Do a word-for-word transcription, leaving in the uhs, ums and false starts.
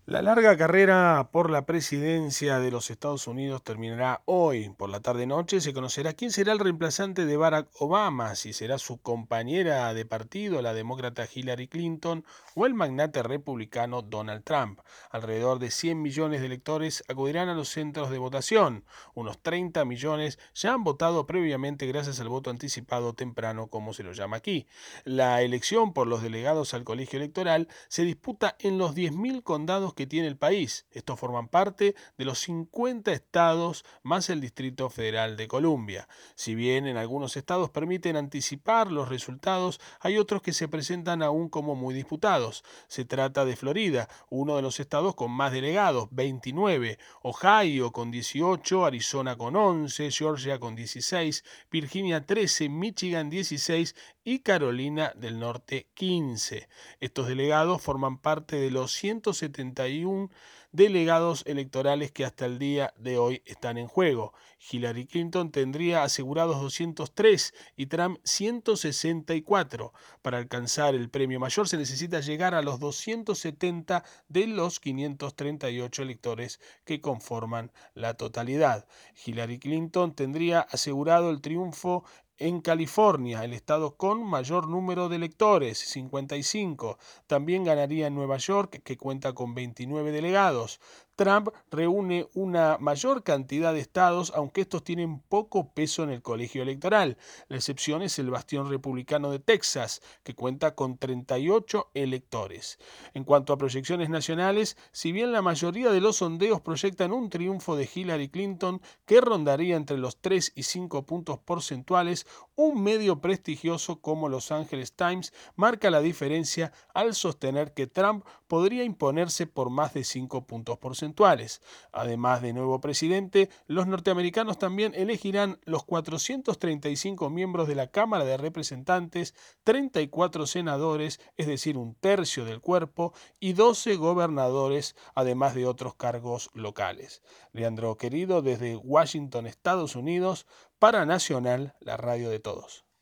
La larga carrera por la presidencia de los Estados Unidos terminará hoy. Por la tarde-noche se conocerá quién será el reemplazante de Barack Obama, si será su compañera de partido, la demócrata Hillary Clinton, o el magnate republicano Donald Trump. Alrededor de cien millones de electores acudirán a los centros de votación. Unos treinta millones ya han votado previamente gracias al voto anticipado temprano, como se lo llama aquí. La elección por los delegados al colegio electoral se disputa en los diez mil condados que tiene el país. Estos forman parte de los cincuenta estados más el Distrito Federal de Columbia. Si bien en algunos estados permiten anticipar los resultados, hay otros que se presentan aún como muy disputados. Se trata de Florida, uno de los estados con más delegados, veintinueve, Ohio con dieciocho, Arizona con once, Georgia con dieciséis, Virginia trece, Michigan dieciséis y Carolina del Norte quince. Estos delegados forman parte de los ciento setenta y uno delegados electorales que hasta el día de hoy están en juego. Hillary Clinton tendría asegurados doscientos tres y Trump ciento sesenta y cuatro. Para alcanzar el premio mayor se necesita llegar a los doscientos setenta de los quinientos treinta y ocho electores que conforman la totalidad. Hillary Clinton tendría asegurado el triunfo en California, el estado con mayor número de electores, cincuenta y cinco. También ganaría en Nueva York, que cuenta con veintinueve delegados. Trump reúne una mayor cantidad de estados, aunque estos tienen poco peso en el colegio electoral. La excepción es el bastión republicano de Texas, que cuenta con treinta y ocho electores. En cuanto a proyecciones nacionales, si bien la mayoría de los sondeos proyectan un triunfo de Hillary Clinton que rondaría entre los tres y cinco puntos porcentuales, un medio prestigioso como Los Angeles Times marca la diferencia al sostener que Trump podría imponerse por más de cinco puntos porcentuales. Además de nuevo presidente, los norteamericanos también elegirán los cuatrocientos treinta y cinco miembros de la Cámara de Representantes, treinta y cuatro senadores, es decir, un tercio del cuerpo, y doce gobernadores, además de otros cargos locales. Leandro Querido, desde Washington, Estados Unidos, para Nacional, la radio de todos.